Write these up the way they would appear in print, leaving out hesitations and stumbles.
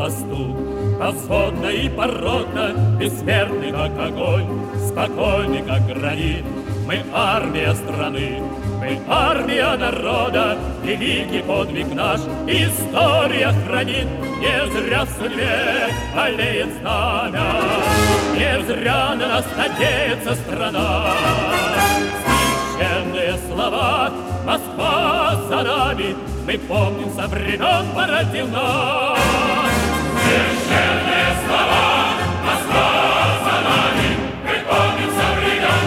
посту. Повзводно и поротно, бессмертный, как огонь, спокойный, как гранит. Мы армия страны, мы армия народа, великий подвиг наш история хранит. Не зря в судьбе олеет знамя, не зря на нас надеется страна. Священные слова «Москва за нами» мы помним со времен Бородина. Священные слова «Москва за нами» мы помним со времен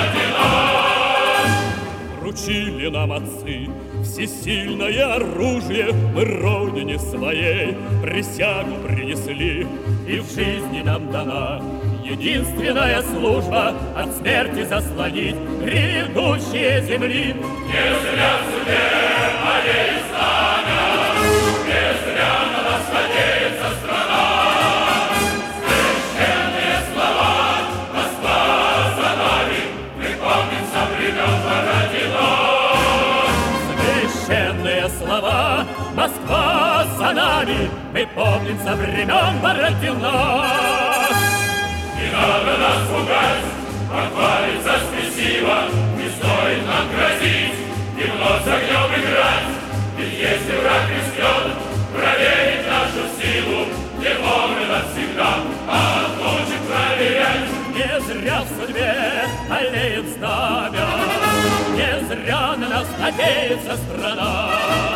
Бородина. Вручили нам отцы всесильное оружие, мы родине своей присягу принесли, и в жизни нам дана единственная служба от смерти заслонить грядущие земли. Не зря в суде олеет знамя, не зря на нас надеется страна. Священные слова «Москва за нами» мы помним со времен Бородина. Священные слова «Москва за нами» мы помним со времен Бородина. Не надо нас пугать, похвалиться спесиво, не стоит нам грозить и вновь с огнем играть. Ведь если враг рискнет проверить нашу силу, не вовремя навсегда, а отключит проверять. Не зря в судьбе олеет знамя, не зря на нас надеется страна.